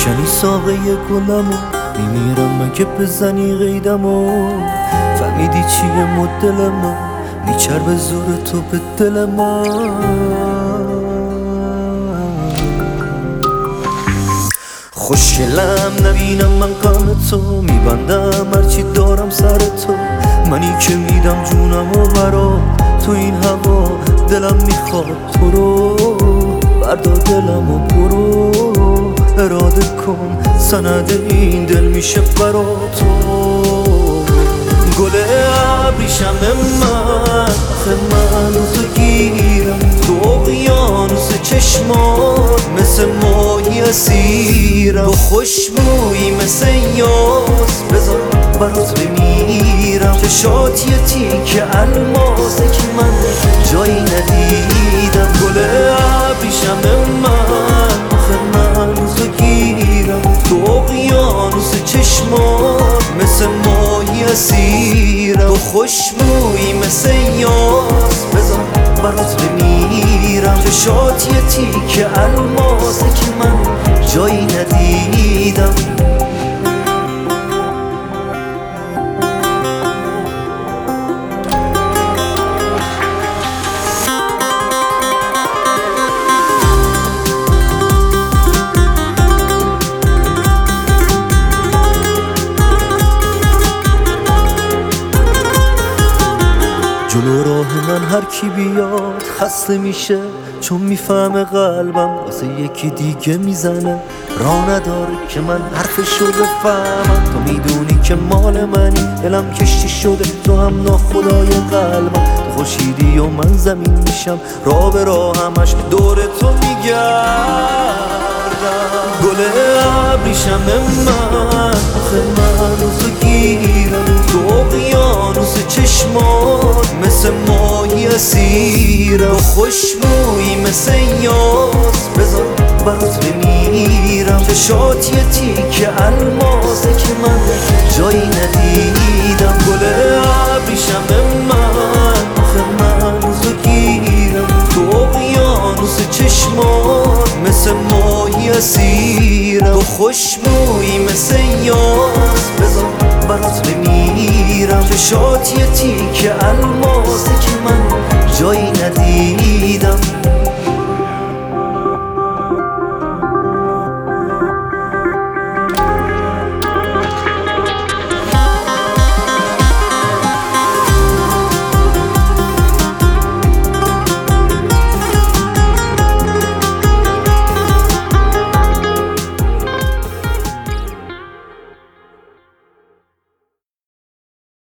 میشنی ساقه گلمو میمیرم مگه بزنی قیدمو فهمیدی چیه مدل من میچربه زور تو به دل من خوشگلم نبینم من غم تو میبندم هرچی دارم سر تو منی که میدم جونمو برات تو این هوا دلم میخواد تو رو بردار دلمو برو اراده کن سند این دل میشه برا تو گل ابریشم من آخه من تو گیرم تو اقیانوس چشمات مثل ماهی اسیرم تو خوشبویی مثل یاس بذار برات بمیرم چشات یه تیک الماسه که من جایی ندیدم گل ابریشم من آخه من تو گیرم تو اقیانوس چشمات مثل ماهی اسیرم تو خوشبویی مثل یاس بذار برات بمیرم چشات یه تیک الماسه که من جایی ندیدم جلو راه من هر کی بیاد خسته میشه چون میفهمه قلبم واسه یکی دیگه میزنه راه نداره که من حرفشو بفهمم تو میدونی که مال منی دلم کشتی شده تو هم ناخدای قلبم تو خورشیدی و من زمین میشم راه به راه همش دور تو میگردم گل ابریشم من آخه من تو گیرم تو اقیانوس چشمات مثل ماهی اسیرم تو خوشبویی مثل یاس بذار برات بمیرم چشات یه تیک الماسه که من جایی ندیدم گل ابریشم من آخه من تو گیرم تو اقیانوس چشمات مثل ماهی اسیرم تو خوشبویی مثل یاس بذار برات بمیرم چشات یه تیک الماسه که من جایی ندیدم